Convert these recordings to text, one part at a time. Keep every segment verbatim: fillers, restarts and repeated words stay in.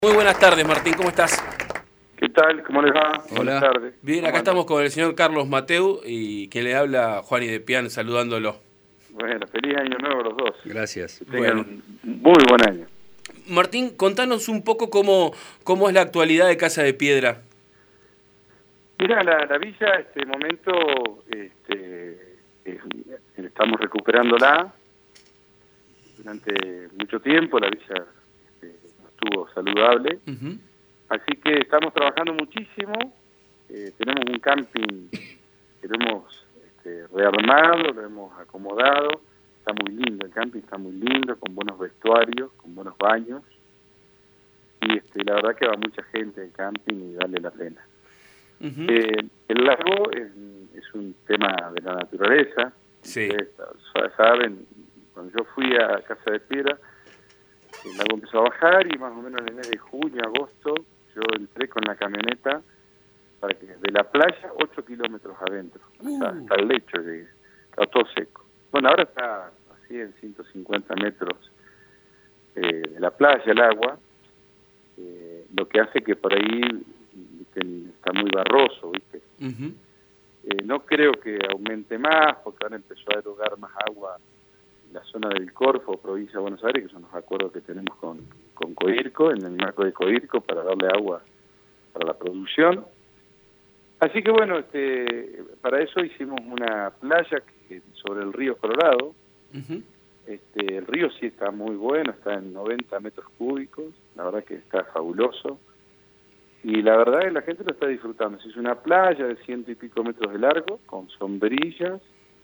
Muy buenas tardes, Martín, ¿cómo estás? ¿Qué tal? ¿Cómo les va? Hola. Buenas tardes. Bien, acá estamos con el señor Carlos Mateu y que le habla Juan y de Pian saludándolo. Bueno, feliz año nuevo a los dos. Gracias. Que tengan Bueno. un muy buen año. Martín, contanos un poco cómo, cómo es la actualidad de Casa de Piedra. Mira, la, la villa, este momento, este, es, estamos recuperándola. Durante mucho tiempo la villa este, estuvo saludable. Uh-huh. Así que estamos trabajando muchísimo. Eh, tenemos un camping que lo hemos este, rearmado, lo hemos acomodado. Está muy lindo, el camping está muy lindo, con buenos vestuarios, con buenos baños. Y este, la verdad que va mucha gente al camping y vale la pena. Uh-huh. eh, el lago es, es un tema de la naturaleza. Sí. Ustedes saben, cuando yo fui a Casa de Piedra, el lago empezó a bajar y más o menos en el mes de junio, agosto, yo entré con la camioneta para que desde la playa, ocho kilómetros adentro, uh. hasta, hasta el lecho llegué, estaba todo seco. Bueno, ahora está así en ciento cincuenta metros eh, de la playa el agua, eh, lo que hace que por ahí está muy barroso, ¿viste? Uh-huh. Eh, no creo que aumente más, porque ahora empezó a erogar más agua en la zona del Corfo, provincia de Buenos Aires, que son los acuerdos que tenemos con, con Coirco, en el marco de Coirco, para darle agua para la producción. Así que bueno, este, para eso hicimos una playa que, sobre el río Colorado. Uh-huh. Este, el río sí está muy bueno, está en noventa metros cúbicos, la verdad que está fabuloso. Y la verdad es que la gente lo está disfrutando. Se hizo una playa de ciento y pico metros de largo, con sombrillas,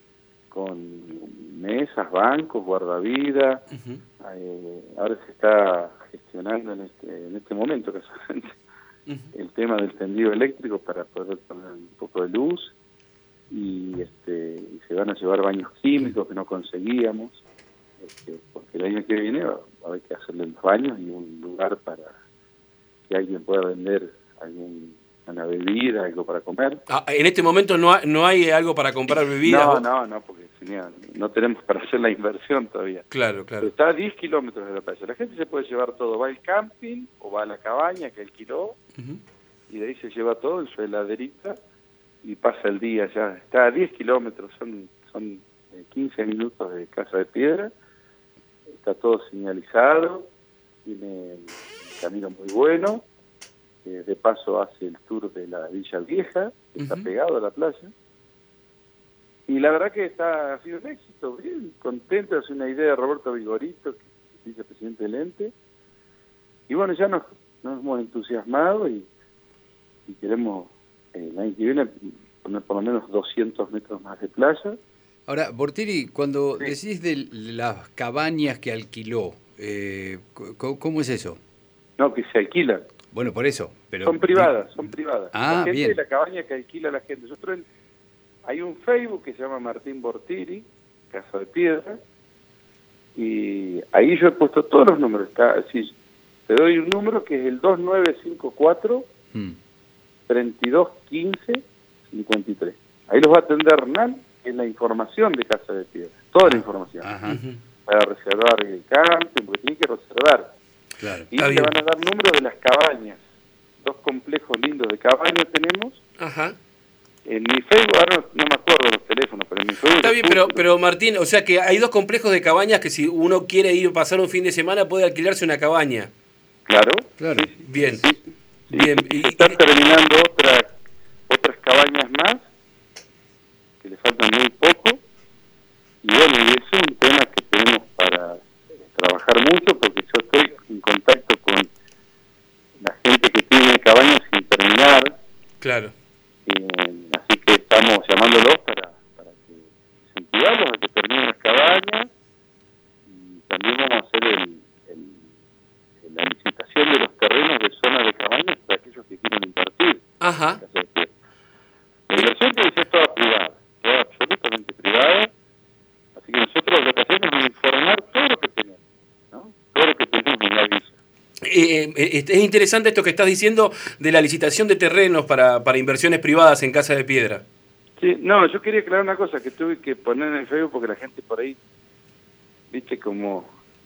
con mesas, bancos, guardavidas. Uh-huh. eh, ahora se está gestionando en este, en este momento casualmente uh-huh. el tema del tendido eléctrico para poder poner un poco de luz. Y, este, y se van a llevar baños químicos que no conseguíamos, este, porque el año que viene va, va a haber que hacerle los baños y un lugar para que alguien pueda vender alguna bebida, algo para comer. Ah, en este momento no hay, no hay algo para comprar bebidas. No, no, no, porque señor, no tenemos para hacer la inversión todavía. Claro, claro. Pero está a diez kilómetros de la playa. La gente se puede llevar todo, va al camping o va a la cabaña que alquiló, uh-huh. y de ahí se lleva todo en su heladerita y pasa el día ya. Está a diez kilómetros, son, son quince minutos de Casa de Piedra, está todo señalizado, tiene camino muy bueno, eh, de paso hace el tour de la Villa Vieja, que uh-huh. está pegado a la playa, y la verdad que está, ha sido un éxito, bien contento, es una idea de Roberto Vigorito, que es vicepresidente del ente, y bueno, ya nos, nos hemos entusiasmado y, y queremos eh, el año que viene poner por lo menos doscientos metros más de playa. Ahora, Bortieri, cuando sí. decís de las cabañas que alquiló, eh, ¿cómo es eso? No, que se alquilan. Bueno, por eso. Pero son privadas, son privadas. Ah, la gente bien. de la cabaña que alquila a la gente. Nosotros en, hay un Facebook que se llama Martín Bortieri, Casa de Piedra, y ahí yo he puesto todos los números. Está, así, te doy un número que es el dos nueve cinco cuatro, hmm. treinta y dos quince, cincuenta y tres. Ahí los va a atender Hernán, que es la información de Casa de Piedra. Toda la información. Ajá. Para reservar el camping, porque tienen que reservar. Claro. Y le van a dar números de las cabañas. Dos complejos lindos de cabañas tenemos. Ajá. En mi Facebook, ahora no, no me acuerdo los teléfonos, pero en mi Facebook... Está bien, pero, pero Martín, o sea que hay dos complejos de cabañas que si uno quiere ir a pasar un fin de semana puede alquilarse una cabaña. Claro. Claro. Sí, sí, bien. Sí, sí, bien. Sí. Y, Están terminando otra, otras cabañas más, que le faltan muy poco. Y bueno, y es un tema que tenemos para trabajar mucho, porque yo estoy en contacto con la gente que tiene cabañas sin terminar. Claro. Eh, así que estamos llamándolos para, para que incentivarlos a que terminen las cabañas, y también vamos a hacer el, el, la licitación de los terrenos de zonas de cabañas para aquellos que quieren invertir. Ajá. La inversión tiene que ser toda privada, toda absolutamente privada, así que nosotros lo que hacemos es informar todo lo que tenemos, ¿no? Todo lo que tenemos en la villa. Eh, eh, es interesante esto que estás diciendo de la licitación de terrenos para, para inversiones privadas en Casa de Piedra. Sí, no, yo quería aclarar una cosa que tuve que poner en el Facebook porque la gente por ahí, viste, como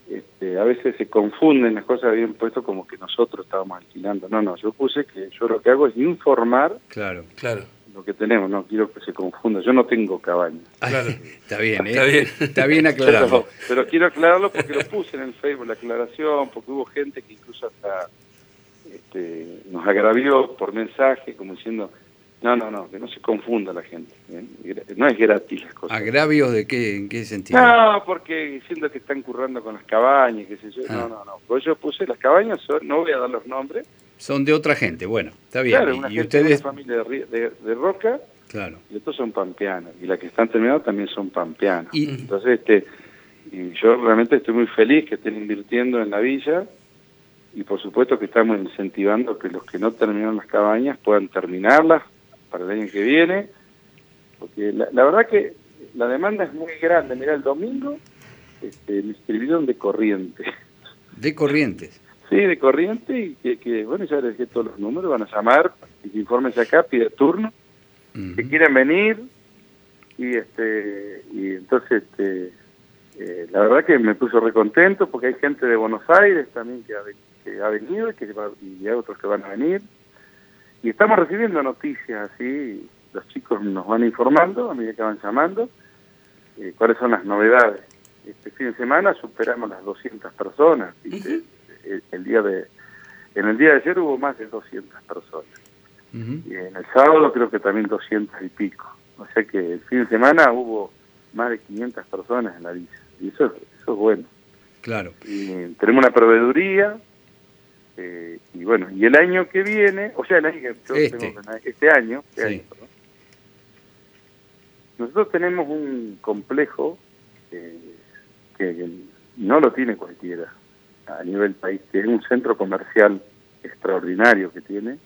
este, a veces se confunden las cosas, habían puesto como que nosotros estábamos alquilando. No, no, yo puse que yo lo que hago es informar Claro. Claro. lo que tenemos, no quiero que se confunda. Yo no tengo cabaña. Claro. Está bien, ¿eh? Está bien. Está bien aclararlo. Pero, pero quiero aclararlo porque lo puse en el Facebook, la aclaración, porque hubo gente que incluso hasta este, nos agravió por mensaje, como diciendo, no, no, no, que no se confunda la gente. ¿eh? No es gratis las cosas. ¿Agravios de qué? ¿En qué sentido? No, porque siento que están currando con las cabañas, qué sé yo. Ah. No, no, no. Pues yo puse las cabañas, son, no voy a dar los nombres. Son de otra gente, bueno, está bien. Claro, y, una y gente de ustedes, una familia de, Ri- de, de Roca, claro. y estos son pampeanos. Y las que están terminadas también son pampeanos. Y- Entonces, este, y yo realmente estoy muy feliz que estén invirtiendo en la villa. Y por supuesto que estamos incentivando que los que no terminaron las cabañas puedan terminarlas para el año que viene. Porque la, la verdad que la demanda es muy grande. Mira, el domingo este, me escribieron de Corrientes. De Corrientes. Sí, de Corrientes, y que, que, bueno, ya les dejé todos los números, van a llamar, y que infórmense acá, pide turno, Ujú. que quieren venir, y este y entonces, este eh, la verdad que me puso recontento, porque hay gente de Buenos Aires también que ha, que ha venido, y, que va, y hay otros que van a venir, y estamos recibiendo noticias así, los chicos nos van informando, a medida que van llamando, eh, cuáles son las novedades. Este fin de semana superamos las doscientas personas, ¿viste? Ujú. el, el día de en el día de ayer hubo más de doscientas personas, Ujú. y en el sábado creo que también doscientas y pico, o sea que el fin de semana hubo más de quinientas personas en la villa, y eso, eso es bueno. Claro. Y tenemos una proveeduría, eh, y bueno, y el año que viene, o sea, el año que yo Este. tengo, este año, este Sí. año, perdón, nosotros tenemos un complejo eh, que no lo tiene cualquiera a nivel país, que es un centro comercial extraordinario que tiene,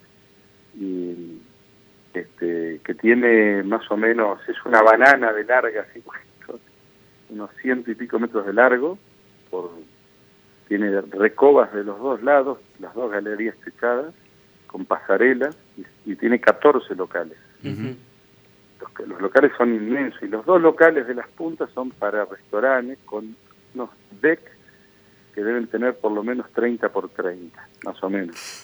y este que tiene más o menos, es una banana de larga, así, unos ciento y pico metros de largo, por tiene recobas de los dos lados, las dos galerías techadas, con pasarelas, y, y tiene catorce locales. Ujú. Los, los locales son inmensos, y los dos locales de las puntas son para restaurantes, con unos decks que deben tener por lo menos treinta por treinta, más o menos.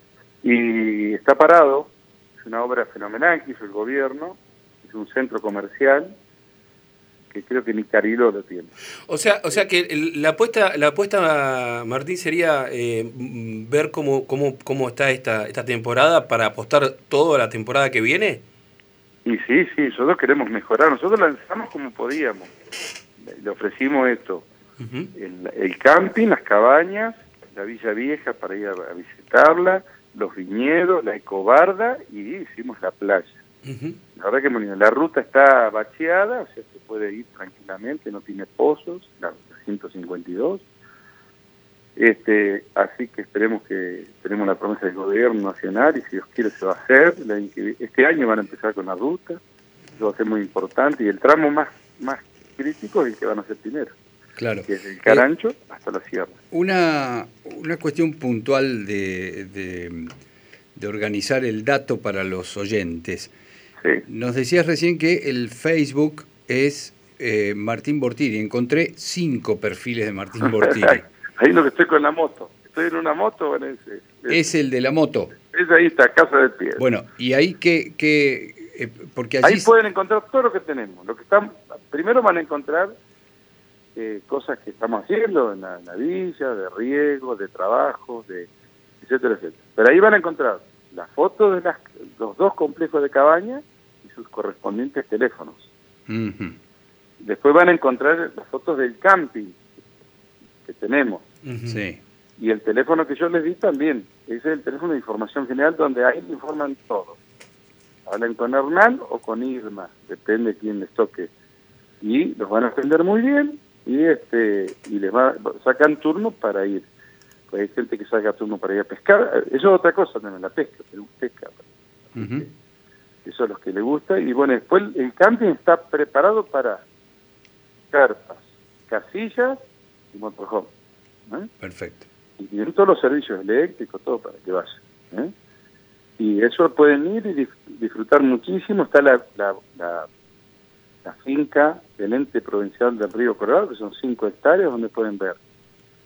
Y está parado, es una obra fenomenal que hizo el gobierno, es un centro comercial que creo que ni Cariló lo tiene. O sea, o sea que el- la apuesta, la apuesta, Martín, sería eh, mm, ver cómo, cómo, cómo está esta, esta temporada para apostar todo a la temporada que viene. Y sí, sí, nosotros queremos mejorar, nosotros lanzamos como podíamos, le ofrecimos esto, Ujú. el, el camping, las cabañas, la Villa Vieja para ir a, a visitarla, los viñedos, la ecobarda, y hicimos la playa. Ujú. La verdad que bueno, la ruta está bacheada, o sea, se puede ir tranquilamente, no tiene pozos, la ciento cincuenta y dos. Este, así que esperemos que tenemos la promesa del gobierno nacional, y si Dios quiere se va a hacer. El año que- Este año van a empezar con la ruta, eso va a ser muy importante, y el tramo más, más crítico es el que van a hacer primero, Claro. que es el Carancho hasta la sierra. Una, una cuestión puntual de, de, de organizar el dato para los oyentes. Sí. Nos decías recién que el Facebook es eh, Martín Bortiri. Encontré cinco perfiles de Martín Bortiri. Ahí lo que estoy con la moto. Estoy en una moto, bueno, ese, ese, Es el de la moto. ese ahí está, Casa de Piedra. Bueno, y ahí que... que eh, porque allí... Ahí pueden encontrar todo lo que tenemos. Lo que están, primero van a encontrar eh, cosas que estamos haciendo en la, en la villa, de riego, de trabajo, de etcétera, etcétera. Pero ahí van a encontrar las fotos de las, los dos complejos de cabaña y sus correspondientes teléfonos. Ujú. Después van a encontrar las fotos del camping que tenemos. Ujú. Sí. Y el teléfono que yo les di también. Ese es el teléfono de información general, donde ahí informan todo. Hablan con Hernán o con Irma, depende de quién les toque. Y los van a atender muy bien, y este y les va, sacan turno para ir. Pues hay gente que saca turno para ir a pescar. Eso es otra cosa también, la pesca, pero pesca. Ujú. Eso es lo que les gusta. Y bueno, después el camping está preparado para carpas, casillas y motorhome. ¿eh? Perfecto. Y tienen todos los servicios eléctricos, todo para que vayan. ¿eh? Y eso pueden ir y dif- disfrutar muchísimo. Está la, la, la, la finca del ente provincial del Río Colorado, que son cinco hectáreas, donde pueden ver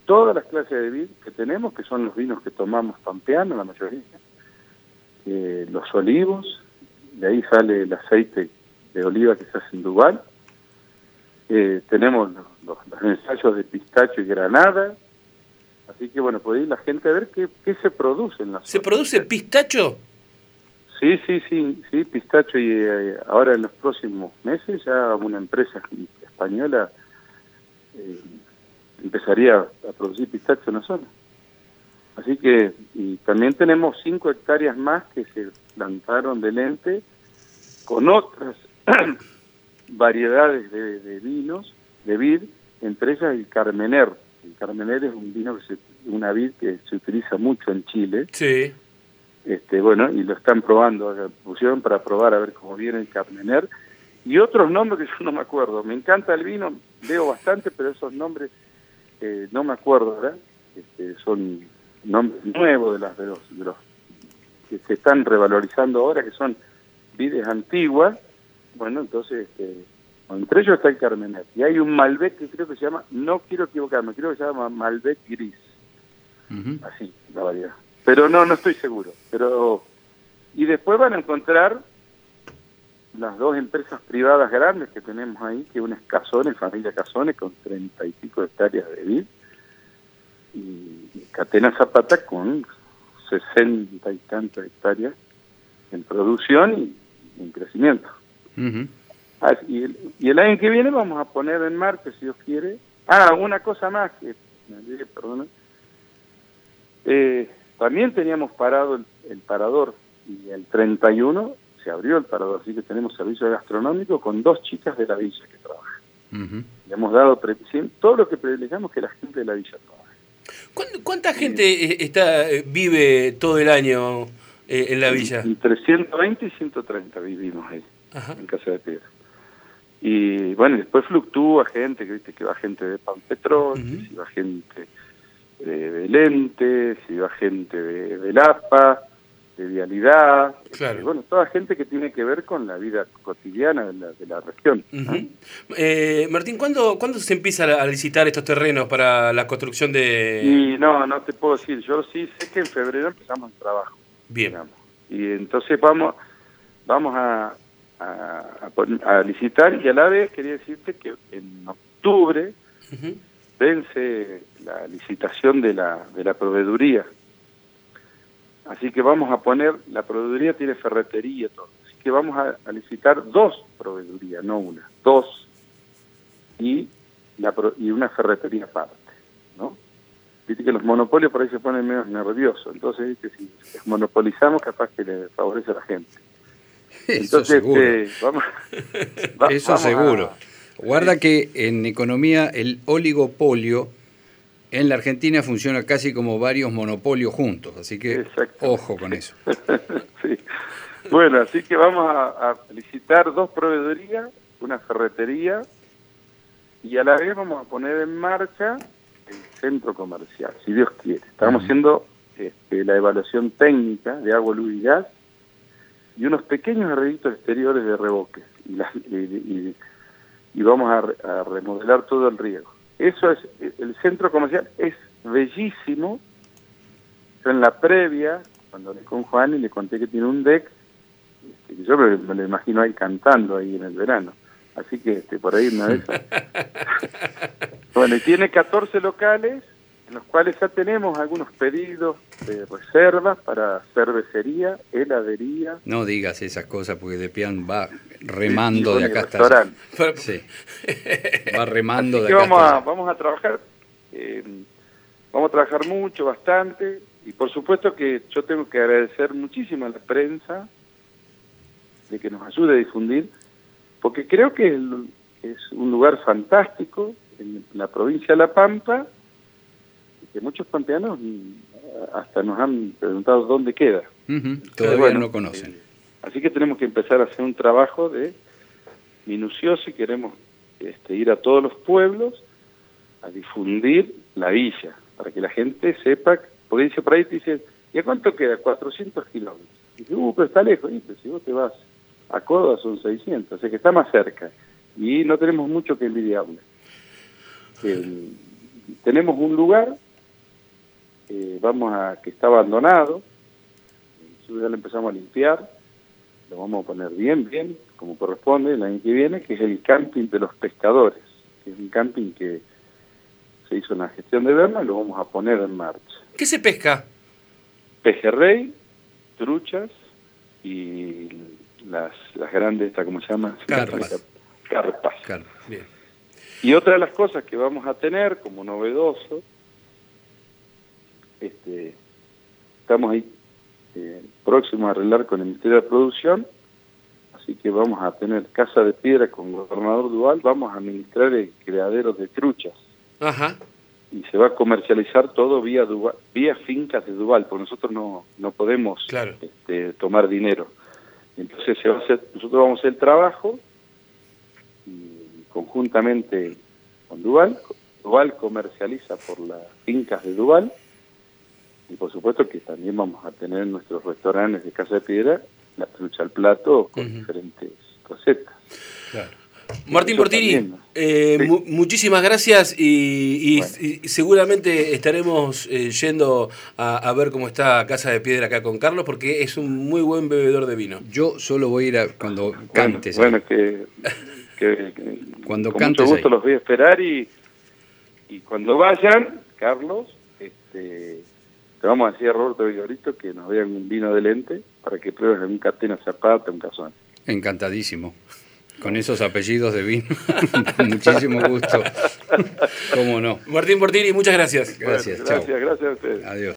todas las clases de vid que tenemos, que son los vinos que tomamos pampeanos, la mayoría, eh, los olivos, de ahí sale el aceite de oliva que se hace en Dubái, eh, tenemos los, los, los ensayos de pistacho y granada, así que bueno, puede ir la gente a ver qué, qué se produce en la zona. ¿Se produce pistacho? Sí, sí, sí, sí, pistacho, y eh, ahora en los próximos meses ya una empresa española eh, empezaría a producir pistacho en la zona. Así que, y también tenemos cinco hectáreas más que se plantaron de lente con otras variedades de, de vinos, de vid, entre ellas el Carmener. El Carmener es un vino, que se, una vid que se utiliza mucho en Chile. Sí. Este, bueno, y lo están probando, pusieron para probar a ver cómo viene el Carmener. Y otros nombres que yo no me acuerdo. Me encanta el vino, leo bastante, pero esos nombres eh, no me acuerdo, ¿verdad? Este, son nombres nuevos de, las, de, los, de los que se están revalorizando ahora, que son vides antiguas. Bueno, entonces, este, entre ellos está el Carmener. Y hay un Malbec que creo que se llama, no quiero equivocarme, creo que se llama Malbec Gris. Uh-huh. Así, la variedad. Pero no, no estoy seguro. Pero y después van a encontrar las dos empresas privadas grandes que tenemos ahí, que una es Cazones, familia Cazones, con treinta y pico hectáreas de vid, y Catena Zapata con sesenta y tantas hectáreas en producción y en crecimiento. Uh-huh. Ah, y, el, y el año que viene vamos a poner en marcha, si Dios quiere. Ah, una cosa más que me olvidé, perdona. Eh, también teníamos parado el, el parador, y el treinta y uno se abrió el parador, así que tenemos servicio gastronómico con dos chicas de la villa que trabajan. Uh-huh. Le hemos dado pre- todo lo que privilegiamos que la gente de la villa trabaje. ¿Cuánta gente eh, está vive todo el año eh, en la villa? Entre ciento veinte y ciento treinta vivimos ahí. Ajá. En Casa de Piedra. Y bueno, después fluctúa gente, que viste que va gente de Pan Petrol, uh-huh. Si va gente de, de Lente, si va gente de, de Lapa, de Vialidad, claro. Y bueno, toda gente que tiene que ver con la vida cotidiana de la, de la región. Uh-huh. ¿No? eh, Martín, ¿cuándo, ¿cuándo se empieza a licitar estos terrenos para la construcción de...? Y no, no te puedo decir, yo sí sé que en febrero empezamos el trabajo. Bien. Digamos. Y entonces vamos vamos a, a, a, a licitar, y a la vez quería decirte que en octubre uh-huh. vence la licitación de la, de la proveeduría. Así que vamos a poner, la proveeduría tiene ferretería, todo. Así que vamos a, a licitar dos proveedurías, no una, dos, y, la, y una ferretería aparte, ¿no? Viste que los monopolios por ahí se ponen medio nerviosos, entonces viste, si monopolizamos capaz que le favorece a la gente. Eso entonces, seguro. Eh, vamos, va, Eso vamos seguro. A, Guarda sí. que en economía el oligopolio en la Argentina funciona casi como varios monopolios juntos, así que ojo con eso. Sí. Bueno, así que vamos a, a licitar dos proveedurías, una ferretería, y a la vez vamos a poner en marcha el centro comercial, si Dios quiere. Estamos uh-huh. haciendo este, la evaluación técnica de agua, luz y gas, y unos pequeños arreglitos exteriores de revoque, y, la, y, y, y vamos a, a remodelar todo el riego. Eso es, el centro comercial es bellísimo. Yo en la previa, cuando hablé con Juan y le conté que tiene un deck, este, yo me, me lo imagino ahí cantando ahí en el verano. Así que este, por ahí una vez. Bueno, y tiene catorce locales, en los cuales ya tenemos algunos pedidos de reservas para cervecería, heladería. No digas esas cosas porque Depian va remando sí, de acá hasta allá. Sí. Va remando Así de que acá vamos hasta a, vamos a trabajar, eh, vamos a trabajar mucho, bastante, y por supuesto que yo tengo que agradecer muchísimo a la prensa de que nos ayude a difundir, porque creo que es un lugar fantástico en la provincia de La Pampa, que muchos pampeanos hasta nos han preguntado dónde queda. Uh-huh. Todavía bueno, no conocen. Eh, así que tenemos que empezar a hacer un trabajo de minucioso y queremos este, ir a todos los pueblos a difundir la villa, para que la gente sepa, porque dice por ahí, te dicen, ¿y a cuánto queda? cuatrocientos kilómetros. Y dice, uh, pero está lejos, y pues, si vos te vas a Córdoba son seiscientos, o sea que está más cerca, y no tenemos mucho que envidiarle. Eh, tenemos un lugar, eh, vamos a que está abandonado, nosotros ya lo empezamos a limpiar, lo vamos a poner bien, bien, como corresponde el año que viene, que es el camping de los pescadores, que es un camping que se hizo en la gestión de Berna y lo vamos a poner en marcha. ¿Qué se pesca? Pejerrey, truchas y las, las grandes, ¿cómo se llama? Carpas. Carpas. Carpas. Bien. Y otra de las cosas que vamos a tener como novedoso, este, estamos ahí eh, próximos a arreglar con el Ministerio de Producción, así que vamos a tener Casa de Piedra con Gobernador Duval, vamos a administrar el criadero de truchas. Ajá. Y se va a comercializar todo vía Duval, vía fincas de Duval, porque nosotros no, no podemos Claro. este, tomar dinero. Entonces se va a hacer, nosotros vamos a hacer el trabajo y conjuntamente con Duval, Duval comercializa por las fincas de Duval y por supuesto que también vamos a tener nuestros restaurantes de Casa de Piedra, la trucha al plato con uh-huh. diferentes recetas. Claro. Martín Portini, eh, sí. mu muchísimas gracias y, y, bueno. y seguramente estaremos eh, yendo a, a ver cómo está Casa de Piedra acá con Carlos, porque es un muy buen bebedor de vino. Yo solo voy a ir a cuando cantes. Bueno, bueno que, que, que cuando con cantes mucho gusto ahí. Los voy a esperar y, y cuando vayan, Carlos, este, te vamos a decir a Roberto Vigorito que nos vean un vino de lente para que pruebes un Catena Zapata, un Cazón. Encantadísimo. Con esos apellidos de vino, muchísimo gusto. ¿Cómo no? Martín Portini, muchas gracias. Gracias, bueno, gracias, chao. Gracias a ustedes. Adiós.